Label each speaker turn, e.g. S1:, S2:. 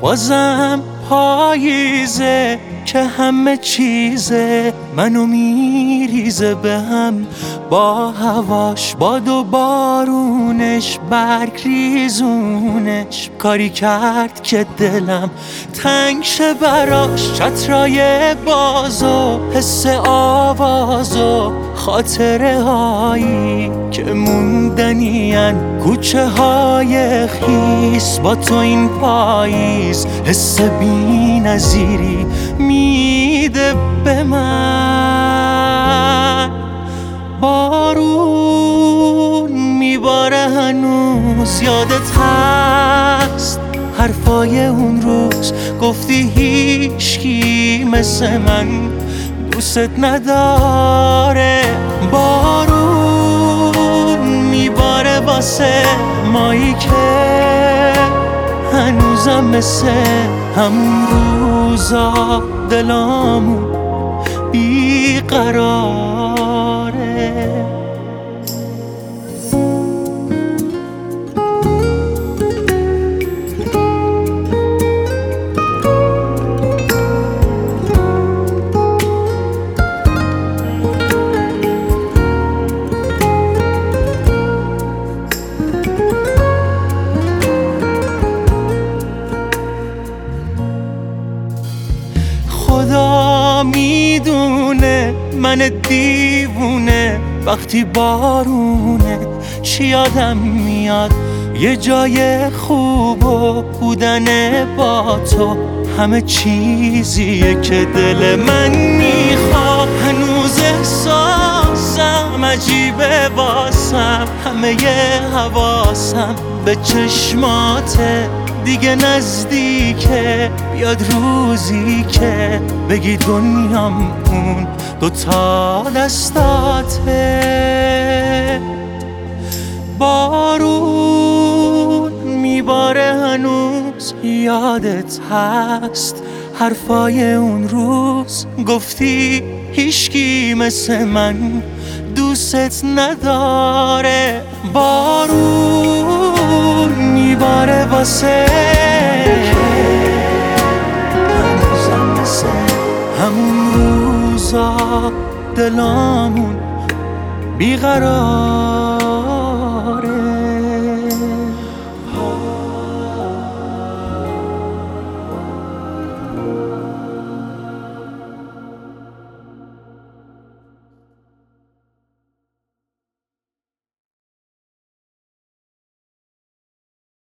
S1: بازم پاییزه که همه چیزه منو میریزه به هم با هواش، باد و بارونش، برگ ریزونش. کاری کرد که دلم تنگ شه براش، چترای بازو، حس آوازو، خاطره هایی که موندنین، کوچه های خیس با تو این پاییز. حس بی نظیری میده به من، بارون میباره هنوز. یادت هست حرفای اون روز گفتی هیچکی مثل من دوست نداره. بارون میباره واسه مایی که هنوزم مثل همون روزا دلامون بیقراره. خدا میدونه من دیوونه وقتی بارونه چی یادم میاد. یه جای خوب و بودن با تو همه چیزیه که دل من میخواد. هنوز احساسم عجیبه واسم، همه حواسم به چشماته دیگه نزدیکه. بیاد روزی که بگی دنیام اون دوتا دستاته. بارون میباره هنوز، یادت هست حرفای اون روز گفتی هیچکی مثل من دوست نداره. بارون میباره واسه هنوزم مثل همون روزا دلامون بیقرار.